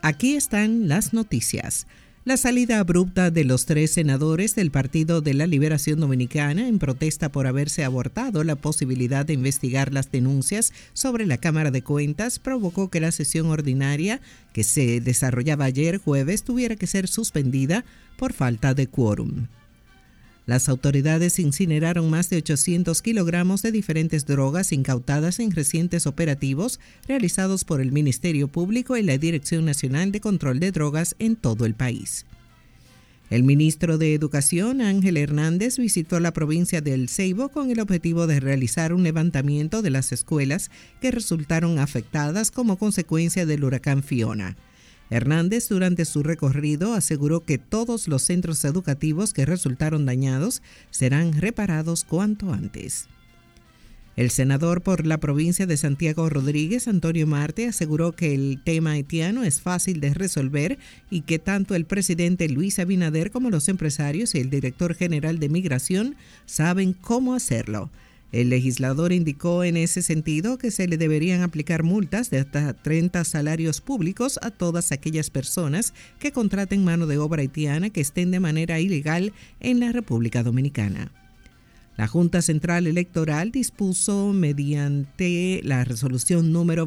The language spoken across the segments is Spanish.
Aquí están las noticias. La salida abrupta de los 3 senadores del Partido de la Liberación Dominicana en protesta por haberse abortado la posibilidad de investigar las denuncias sobre la Cámara de Cuentas provocó que la sesión ordinaria que se desarrollaba ayer jueves tuviera que ser suspendida por falta de quórum. Las autoridades incineraron más de 800 kilogramos de diferentes drogas incautadas en recientes operativos realizados por el Ministerio Público y la Dirección Nacional de Control de Drogas en todo el país. El ministro de Educación, Ángel Hernández, visitó la provincia de El Ceibo con el objetivo de realizar un levantamiento de las escuelas que resultaron afectadas como consecuencia del huracán Fiona. Hernández, durante su recorrido, aseguró que todos los centros educativos que resultaron dañados serán reparados cuanto antes. El senador por la provincia de Santiago Rodríguez, Antonio Marte, aseguró que el tema haitiano es fácil de resolver y que tanto el presidente Luis Abinader como los empresarios y el director general de Migración saben cómo hacerlo. El legislador indicó en ese sentido que se le deberían aplicar multas de hasta 30 salarios públicos a todas aquellas personas que contraten mano de obra haitiana que estén de manera ilegal en la República Dominicana. La Junta Central Electoral dispuso mediante la resolución número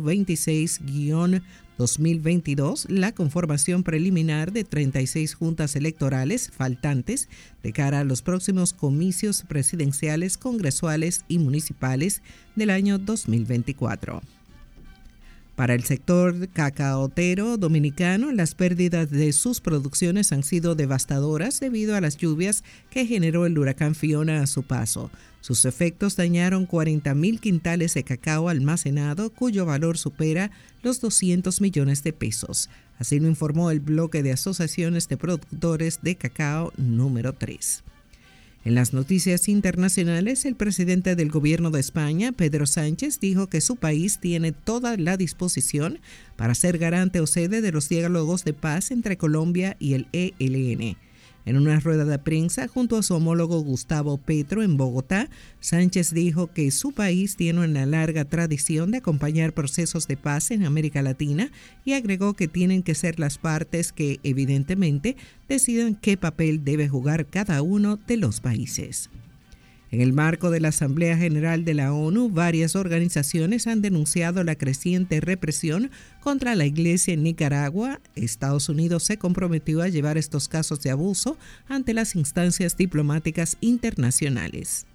26-2022 la conformación preliminar de 36 juntas electorales faltantes de cara a los próximos comicios presidenciales, congresuales y municipales del año 2024. Para el sector cacaotero dominicano, las pérdidas de sus producciones han sido devastadoras debido a las lluvias que generó el huracán Fiona a su paso. Sus efectos dañaron 40,000 quintales de cacao almacenado, cuyo valor supera los 200 millones de pesos. Así lo informó el bloque de asociaciones de productores de cacao número 3. En las noticias internacionales, el presidente del gobierno de España, Pedro Sánchez, dijo que su país tiene toda la disposición para ser garante o sede de los diálogos de paz entre Colombia y el ELN. En una rueda de prensa junto a su homólogo Gustavo Petro en Bogotá, Sánchez dijo que su país tiene una larga tradición de acompañar procesos de paz en América Latina y agregó que tienen que ser las partes que, evidentemente, decidan qué papel debe jugar cada uno de los países. En el marco de la Asamblea General de la ONU, varias organizaciones han denunciado la creciente represión contra la Iglesia en Nicaragua. Estados Unidos se comprometió a llevar estos casos de abuso ante las instancias diplomáticas internacionales.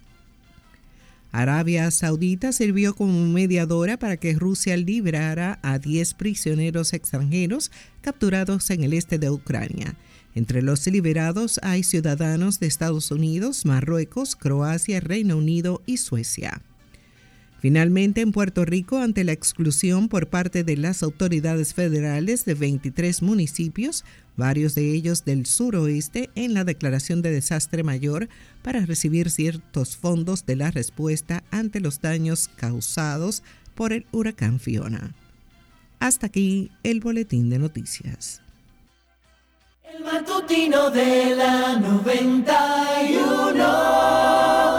Arabia Saudita sirvió como mediadora para que Rusia liberara a 10 prisioneros extranjeros capturados en el este de Ucrania. Entre los liberados hay ciudadanos de Estados Unidos, Marruecos, Croacia, Reino Unido y Suecia. Finalmente, en Puerto Rico, ante la exclusión por parte de las autoridades federales de 23 municipios, varios de ellos del suroeste, en la declaración de desastre mayor para recibir ciertos fondos de la respuesta ante los daños causados por el huracán Fiona. Hasta aquí el boletín de noticias. El matutino de la 91.